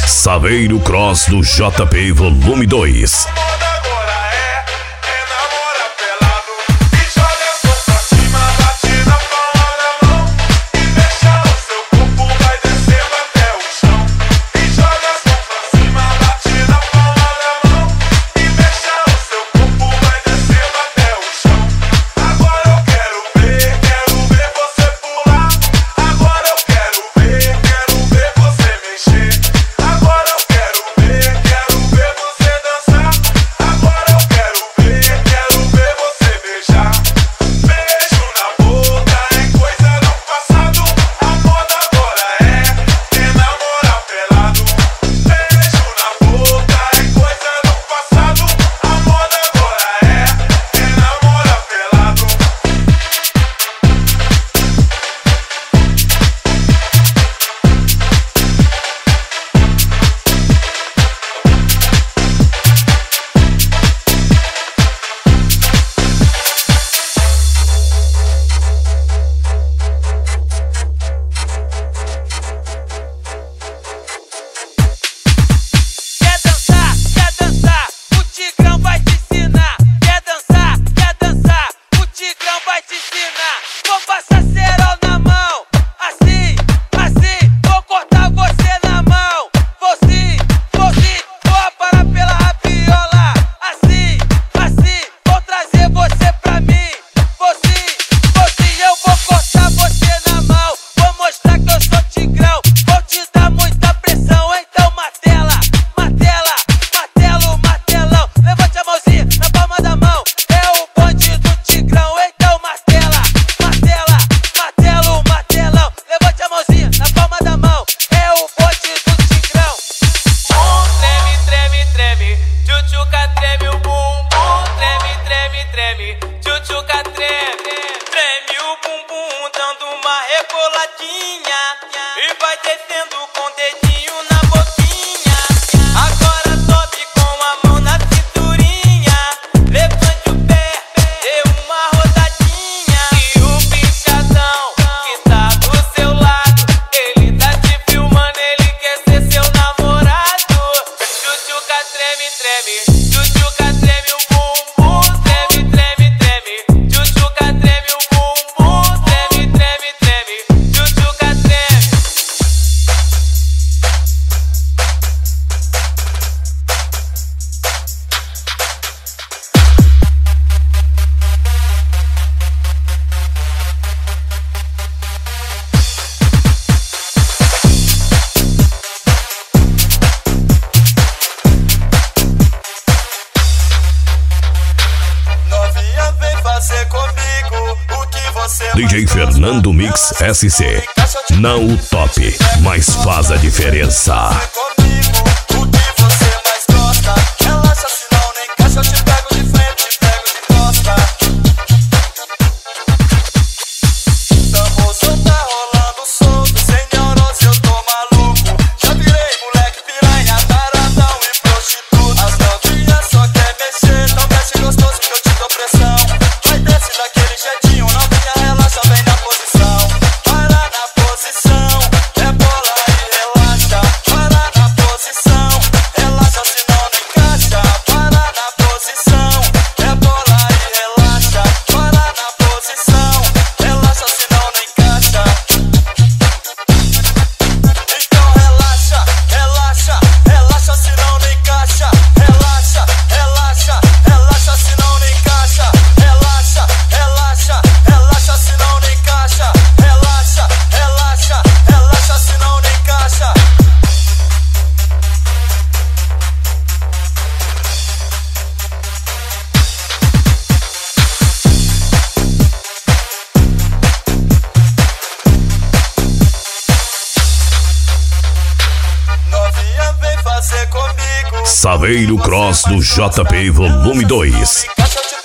Saveiro Cross do JP Volume 2. E vai descendo com o dedinho na boquinha. Agora sobe com a mão na cinturinha. Levante o pé, dê uma rodadinha. E o bichadão que tá do seu lado, ele tá te filmando, ele quer ser seu namorado. Tchutchuca treme, treme, tchutchuca treme o bumbum. Treme, treme, treme, tchutchuca treme o bumbum. Treme, treme, treme, tchutchuca treme. Novinha, vem fazer comigo o que você DJ Fernando Mix SC. Não o top, mas faz a diferença. comigo o que você mais gosta. Relaxa, senão nem encaixa. Eu te pego de frente, te pego de costa. Tamoso tá rolando solto, sem neurose eu tô maluco. Já virei moleque piranha, taradão e prostituta. As novinhas só quer mexer, então mexe gostoso que eu te dou pressão. Vai desce daquele jeitinho, novinha relaxa, vem na posição. Para na posição, é bola e relaxa. Para na posição, relaxa senão não encaixa. Para na posição, é bola e relaxa. Para na posição, relaxa senão não encaixa. Então relaxa, relaxa, relaxa senão não encaixa. Relaxa, relaxa, relaxa senão não encaixa. Relaxa, relaxa, relaxa senão não encaixa. Relaxa, relaxa, relaxa senão não encaixa. Novinha, vem fazer comigo. Saveiro Cross do JP Volume 2. Encaixa, eu te